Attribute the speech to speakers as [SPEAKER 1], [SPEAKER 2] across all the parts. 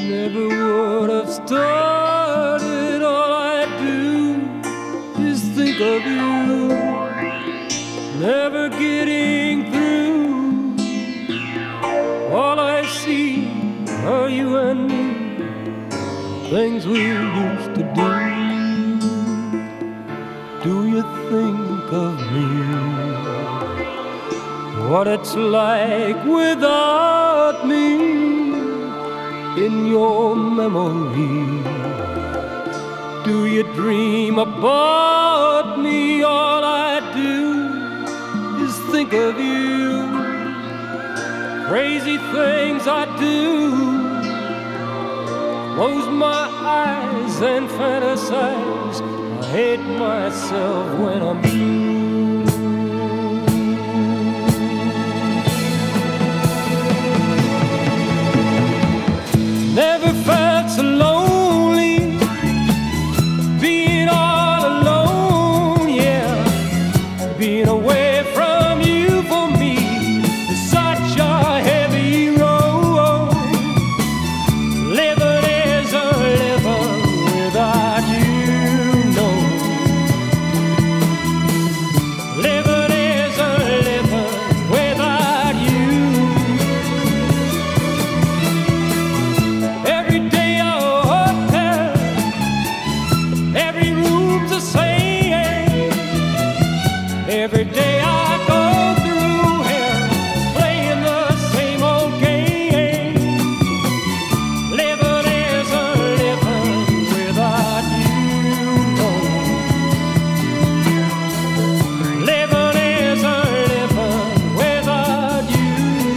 [SPEAKER 1] Never would have started. All I do is think of you. Never getting through. All I see are you and me. Things we used to do. Do you think of me? What it's like without me in your memory? Do you dream about me? All I do is think of you. Crazy things I do. Close my eyes and fantasize. I hate myself when I'm through. Never felt so lonely, being all alone, yeah. Being away from you for me is such a heavy road. Living is a living without you, no. Living is a living without you. Every day a hotel, every room's the same. Every day I go through hell, playing the same old game. Living is a living without you, no. Living is a living without you,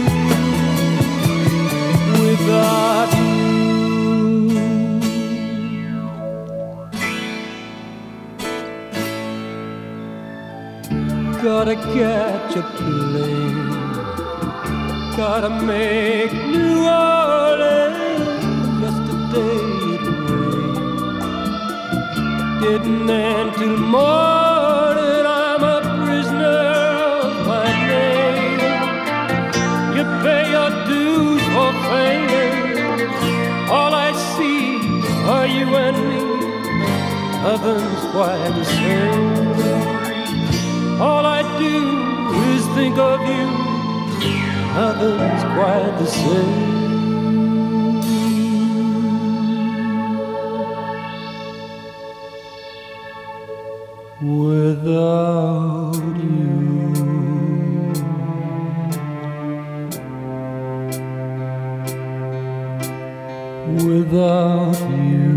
[SPEAKER 1] without you. Gotta catch a plane, gotta make New Orleans. Yesterday it rained, didn't end till morning. I'm a prisoner of my name. You pay your dues for fame. All I see are you and me. Heaven's quite the same. All I do is think of you. Heaven's quite the same. Without you. Without you.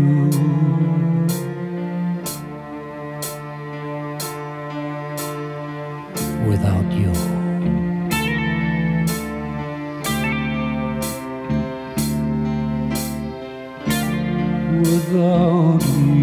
[SPEAKER 1] Without you. Without you.